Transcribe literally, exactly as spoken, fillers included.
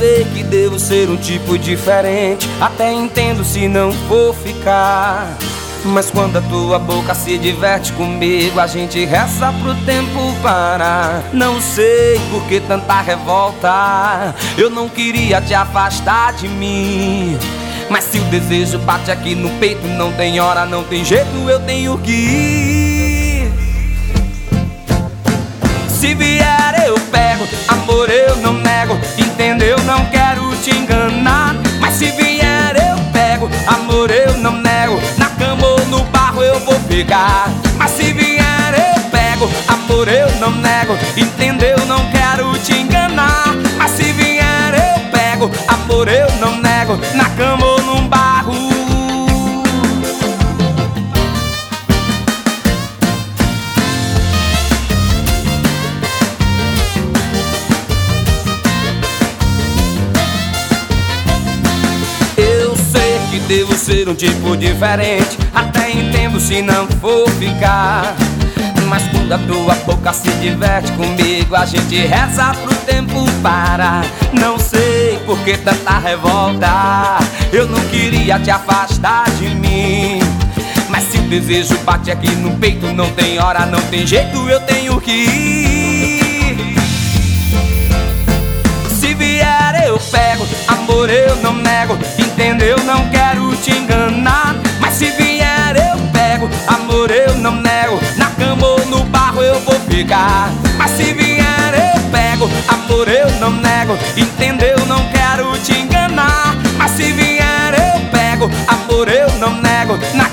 sei que devo ser um tipo diferente, até entendo se não for ficar. Mas quando a tua boca se diverte comigo, a gente reza pro tempo parar. Não sei por que tanta revolta, eu não queria te afastar de mim. Mas se o desejo bate aqui no peito, não tem hora, não tem jeito, eu tenho que ir. Se vier eu pego, amor eu não nego, entendeu? Não quero te enganar. Mas se vier eu pego, amor eu não nego, na cama ou no barro eu vou ficar. Mas se vier eu pego, amor eu não nego, entendeu? Não quero te enganar. Mas se vier eu pego, amor eu não nego, na cama ou no barro. Devo ser um tipo diferente, até entendo se não for ficar. Mas quando a tua boca se diverte comigo, a gente reza pro tempo parar. Não sei por que tanta revolta, eu não queria te afastar de mim. Mas se o desejo bate aqui no peito, não tem hora, não tem jeito, eu tenho que ir. Se vier eu pego, amor eu não nego, entendeu? Não quero te enganar. Mas se vier eu pego, amor eu não nego, na cama ou no barro eu vou ficar. Mas se vier eu pego, amor eu não nego, entendeu? Não quero te enganar. Mas se vier eu pego, amor eu não nego, na